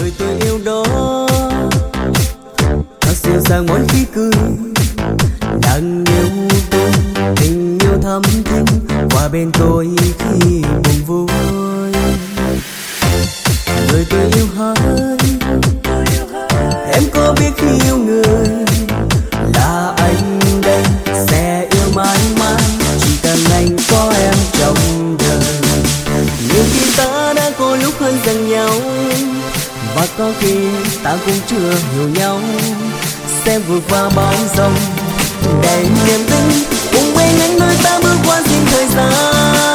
người tôi yêu đó thật dịu dàng mỗi khi cười, đang yêu tôi tình yêu thắm thinh qua bên tôi khi buồn vui. Người tôi yêu hỡi, em có biết khi yêu người là anh đây sẽ yêu mãi mãi, chỉ cần anh có em trong đời. Nhưng khi ta đã có lúc hơn dần nhau và có khi ta cũng chưa hiểu nhau, sẽ vượt qua bóng giông để niềm tin cùng bên anh nơi ta bước qua xin thời gian.